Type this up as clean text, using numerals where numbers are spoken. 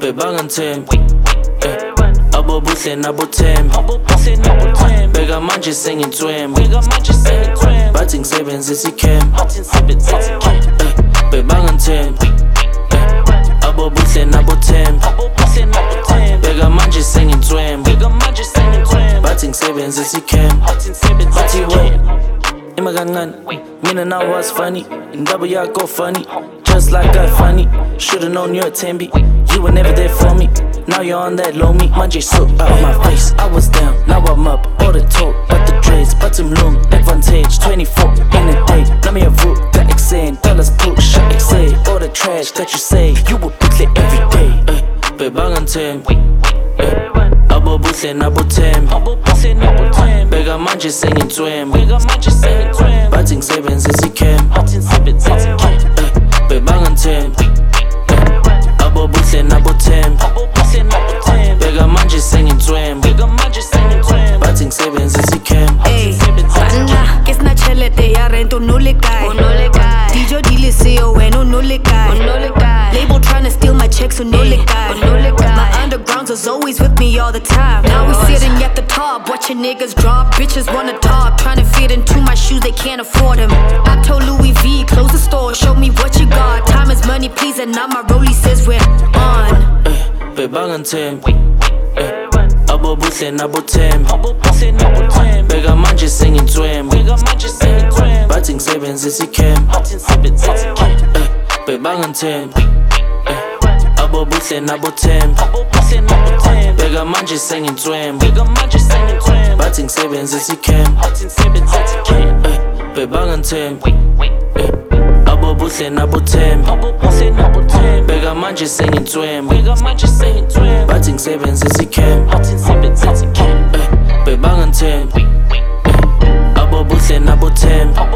bebangithembi abo buhle nabo thembi beka manje sengitswembu bathi ngisebenzisa ikhembi bebangithembi abo buhle nabo thembi beka manje sengitswembu bathi ngisebenzisa ikhembi bathi wait ima kancane mina now was funny indaba yakho funny just like I funny should've known you're a Thembi you were never there for me now you're on that low me manje soak out my face I was down now I'm up all the talk but the dreads but mlung advantage 24 in a day nami yavuka ka-exen dollars push excel all the trash that you say you would put it every day bebangithembi abo buhle nabo thembi beka manje sengitswembu bathi ngisebenzisa ikhembi bebangithembi abo buhle nabo thembi beka manje sengitswembu bathi ngisebenzisa ikhembi ke sena tšhelete ya rent o no le kae dijo di le seo wena o no le kae label tryna steal my checks o no le kae my undergrounds was always with me all the time now we sitting at the top watching niggas drop bitches wanna talk tryna fit into my shoes they can't afford them I told Louis V close the store show me what you got time is money please and now my rollie says we're on bebangithembi abo buhle nabo thembi beka manje sengitswembu bathi ngisebenzisa ikhembi bebangithembi abo buhle nabo thembi beka manje sengitswembu bathi ngisebenzisa ikhembi bebangithembi abo buhle nabo thembi beka manje sengitswembu bathi ngisebenzisa ikhembi bebangithembi abo buhle nabo thembi